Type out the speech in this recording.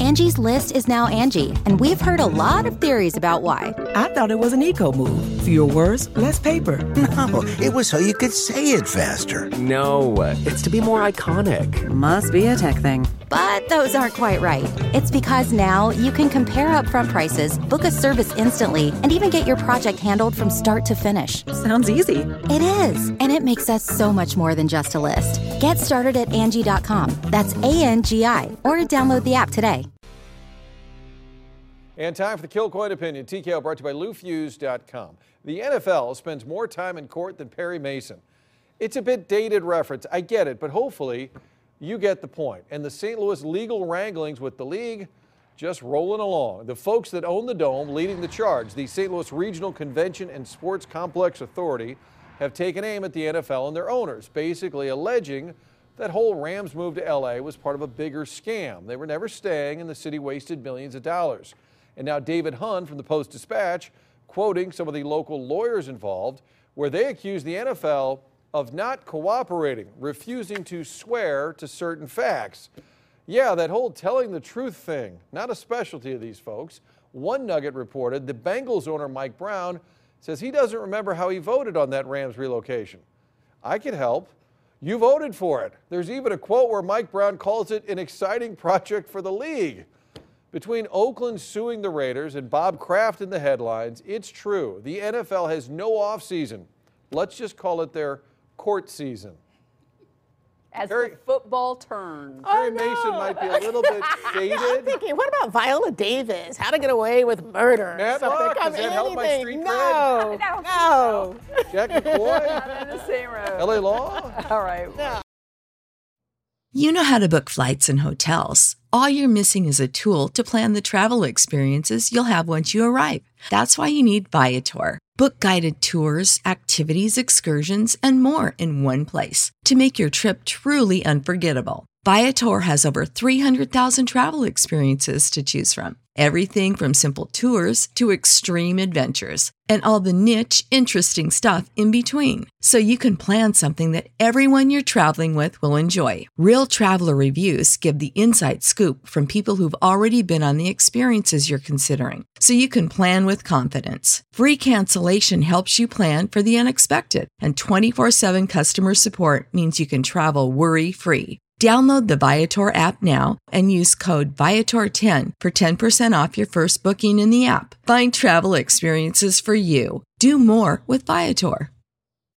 Angie's List is now Angie, and we've heard a lot of theories about why. I thought it was an eco move. Fewer words, less paper. No, it was so you could say it faster. No, it's to be more iconic. Must be a tech thing. But those aren't quite right. It's because now you can compare upfront prices, book a service instantly, and even get your project handled from start to finish. Sounds easy. It is, and it makes us so much more than just a list. Get started at Angie.com. That's ANGI, or download the app today. And time for the Kilcoyne Opinion. TKO brought to you by LouFuse.com. The NFL spends more time in court than Perry Mason. It's a bit dated reference, I get it, but hopefully you get the point. And the St. Louis legal wranglings with the league just rolling along. The folks that own the Dome leading the charge, the St. Louis Regional Convention and Sports Complex Authority, have taken aim at the NFL and their owners, basically alleging that whole Rams move to LA was part of a bigger scam. They were never staying and the city wasted millions of dollars. And now David Hunn from the Post-Dispatch quoting some of the local lawyers involved, where they accuse the NFL of not cooperating, refusing to swear to certain facts. Yeah, that whole telling the truth thing, not a specialty of these folks. One Nugget reported the Bengals owner Mike Brown says he doesn't remember how he voted on that Rams relocation. I could help. You voted for it. There's even a quote where Mike Brown calls it an exciting project for the league. Between Oakland suing the Raiders and Bob Kraft in the headlines, it's true. The NFL has no offseason. Let's just call it their court season. As the football turns. Perry Mason might be a little bit shaded. I'm thinking, what about Viola Davis? How to Get Away with Murder? Matt Rock, does that help my street cred? No. Jack McCoy? Not in the same room. LA Law? All right. No. You know how to book flights and hotels. All you're missing is a tool to plan the travel experiences you'll have once you arrive. That's why you need Viator. Book guided tours, activities, excursions, and more in one place to make your trip truly unforgettable. Viator has over 300,000 travel experiences to choose from. Everything from simple tours to extreme adventures and all the niche, interesting stuff in between. So you can plan something that everyone you're traveling with will enjoy. Real traveler reviews give the inside scoop from people who've already been on the experiences you're considering. So you can plan with confidence. Free cancellation helps you plan for the unexpected. And 24/7 customer support means you can travel worry-free. Download the Viator app now and use code Viator10 for 10% off your first booking in the app. Find travel experiences for you. Do more with Viator.